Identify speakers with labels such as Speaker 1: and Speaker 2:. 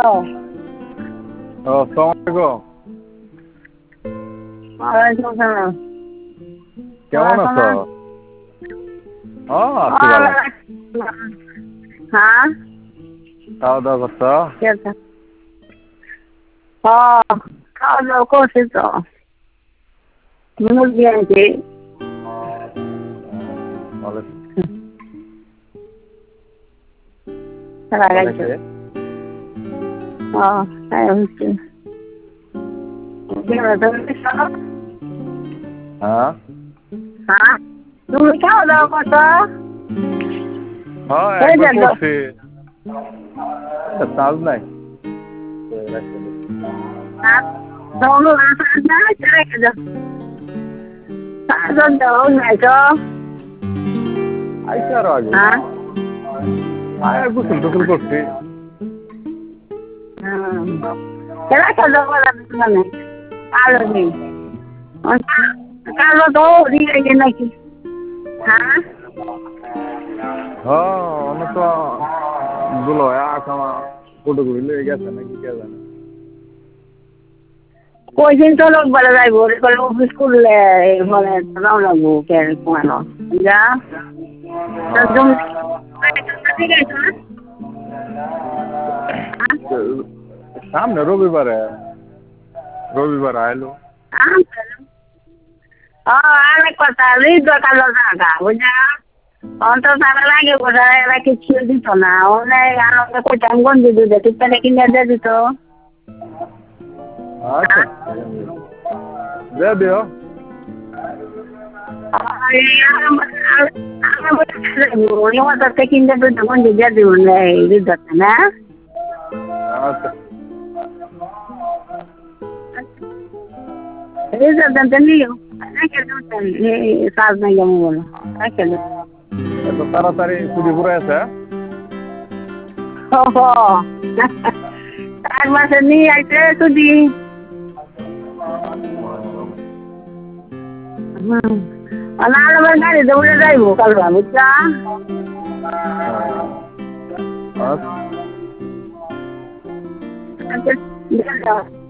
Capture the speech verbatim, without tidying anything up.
Speaker 1: আসসালামু আলাইকুম।
Speaker 2: ওয়ালাইকুম সালাম।
Speaker 1: কেমন আছো? হ্যাঁ আছি ভালো।
Speaker 2: হ্যাঁ
Speaker 1: খাওয়া দাওয়া করছো?
Speaker 2: হ্যাঁ খাওয়া দাওয়া করছি তো, মুরগি আনছি।
Speaker 1: ভালো।
Speaker 2: সারা গাইছ
Speaker 1: অনেকে
Speaker 2: হ্যাঁ তাই হচ্ছে।
Speaker 1: হ্যাঁ
Speaker 2: হ্যাঁ তুমি খাওয়া দাওয়া করছো?
Speaker 1: হ্যাঁ
Speaker 2: এই যে
Speaker 1: একবার
Speaker 2: দ-
Speaker 1: করছি। চার্জ নাই।
Speaker 2: হ্যাঁ, দৌড়ো না, না, ছেড়ে কে যাও। সারাজন দৌড় নাইছো।
Speaker 1: আইসা আরো আগে।
Speaker 2: হ্যাঁ
Speaker 1: আয় গোসল টোসল করছি।
Speaker 2: হ্যাঁ ছেড়ে কে যাও মানে কালো নেই। কালো তো দিয়ে গেছে নাকি? হ্যাঁ
Speaker 1: হ্যাঁ অন্য তো গুলো আকামা ফটো গুলি লেগে গেছে নাকি কে জানে।
Speaker 2: কই দিন তো লোক বলে যাইব বলে অফিস করলে মানে দাও লাগবো কে কোনো যা তুমি ঠিক আছে না?
Speaker 1: সামনে রবিবারে রবিবার আইলো।
Speaker 2: অনেক কথা হৃদয় কালো টাকা বুঝা অন্তর টাকা লাগে বোঝা এরা কিছু দিত না অনেক আনন্দ করতাম গঞ্জি দুধে টিপে কিনে দিয়ে দিত।
Speaker 1: আচ্ছা দে দিও।
Speaker 2: কিনতে তো গঞ্জি দিয়ে দিব হৃদয় না
Speaker 1: আচ্ছা
Speaker 2: হৃদয় দেন নিও কাজ নাই যেমন বলো রাখে
Speaker 1: এত তাড়াতাড়ি ছুটি ঘুরে আছে।
Speaker 2: চার মাসে নিয়ে আসছে ছুটি। হুম নাহলে আমার গাড়িতে উঠে যাইবো কাল বুঝছা।
Speaker 1: আচ্ছা
Speaker 2: আচ্ছা